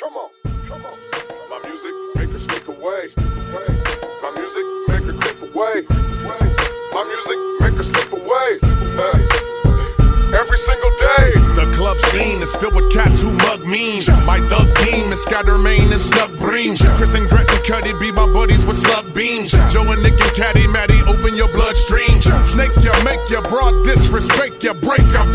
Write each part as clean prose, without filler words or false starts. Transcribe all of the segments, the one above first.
Come on. My music make her slip away. My music make her creep away. My music make her slip away. Every single day. The club scene is filled with cats who mug mean. My thug team is Scattermain and Snug Bream. Chris and Gret and Cuddy be my buddies with slug beams. Joe and Nick and Caddy Matty open your bloodstream. Snake ya, make ya, broad disrespect ya, break ya.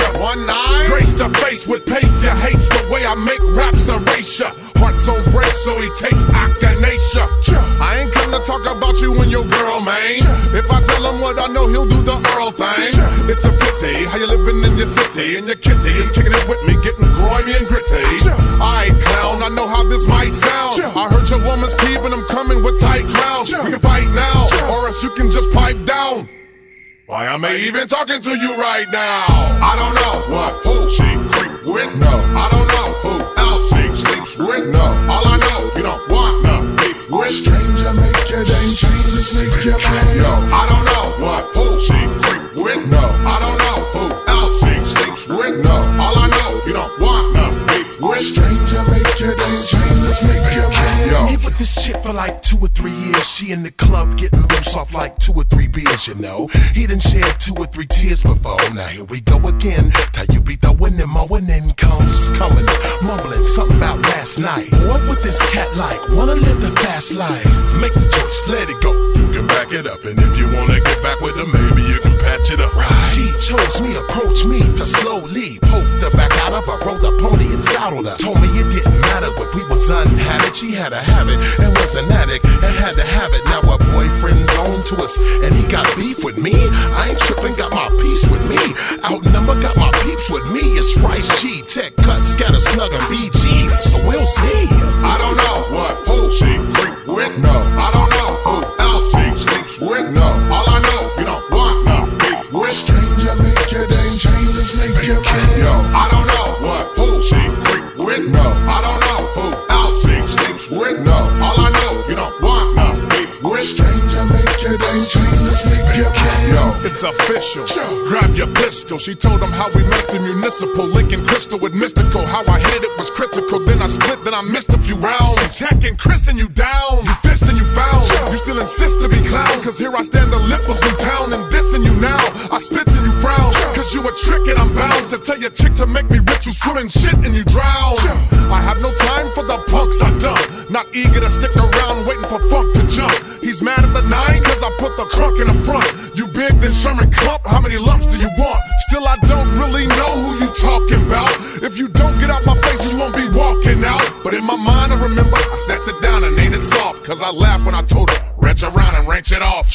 1-9. Grace to face with pace ya, hates the way I make raps erasure. Hearts on break so he takes echinacea. I ain't come to talk about you and your girl, man. If I tell him what I know, he'll do the Earl thing. It's a pity how you living in your city and your kitty is kicking it with me, getting grimy and gritty. Alright, clown, I know how this might sound. I heard your woman's keeping them coming with tight clowns. We can fight now, or else you can just pipe down. Why am I even talking to you right now? I don't know what, who she creep with, no. I don't know who else she sleeps with, no. All I know, you don't want no beef with. Stranger make your day, changes make your mind. Yo, I don't know what, who she creep with, no. I don't know who else she sleeps with, no. All I know, you don't want no beef with. Stranger make your day, changes make your mind. Yo. He with this chick for like 2 or 3 years. She in the club getting loose off like 2 or 3 beers, you know. He done shared 2 or 3 tears before. Now here we go again. Tell you be throwing them more and then comes coming up, mumbling something about last night. What would this cat like? Wanna live the fast life? Make the choice, let it go. You can back it up, and if you wanna get back with her, maybe you can patch it up. Right. She chose me, approached me to slowly poke the back out of her, rode the pony and saddled her. Told me it didn't matter if we was unhabit. She had a habit and was an addict and had to have it. Now her boyfriend's on to us and he got beef with me. I ain't tripping, got my piece with me. Outnumber, got my peeps with me. It's Rice G, Tech Cut, Scatter, Snug, and BG. So we'll see. I don't know what, who she creep with, no. I don't know who else she sleeps with, no. All I know, you don't want no beef with. Stranger make your day, changes make your mind. Yo, I don't know what, who she creep with, no. I don't know who else she sleeps with, no. All I know, you don't want no beef with. Stranger make your day, changes make your mind. Yo, It's official. Grab your pistol. She told him how we met the municipal. Lincoln Crystal with mystical. How I hit it was critical. Then I split, then I missed a few rounds. Attacking Chris and you down. You fished and you found. You still insist to be clown. Cause here I stand, the lip of Zoo Town. And dissing you now. I spit and you frown. Cause you a trick and I'm bound to tell your chick to make me rich. You swimming shit and you drown. I have no time for the punks I dump. Not eager to stick around waiting for funk to jump. He's mad at the 9 cause I put the crunk in the front. You big then Sherman Clump, how many lumps do you want? Still I don't really know who you talking about. If you don't get out my face you won't be walking out. But in my mind I remember I sat it down and ain't it soft. Cause I laughed when I told her wrench around and wrench it off.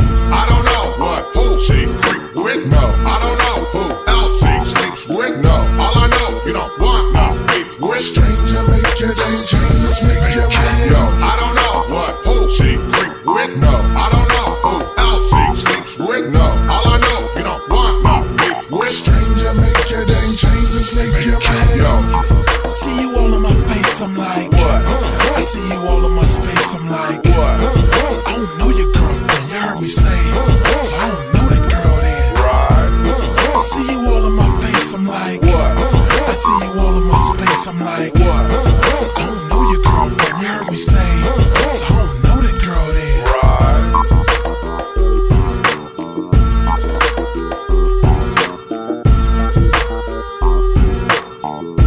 I don't know what, who she creep with, no. I don't know who else she sleeps with, no. All I know, you don't want no beef with. Stranger make your day, changes make your mind. Yo, I don't know what, who she creep with, no. I don't know who else she sleeps with, no. All I know, you don't want no beef with. Stranger make your day, changes make your mind. Yo, See you all in my face, I'm like, what? I see you all in my space, I'm like, What? I don't know your girlfriend, you heard me say, so I don't know that girl then. Right. I see you all in my face, I'm like, What? I see you all in my space, I'm like, What? I don't know your girlfriend, you heard me say, so I don't know that girl then. Right.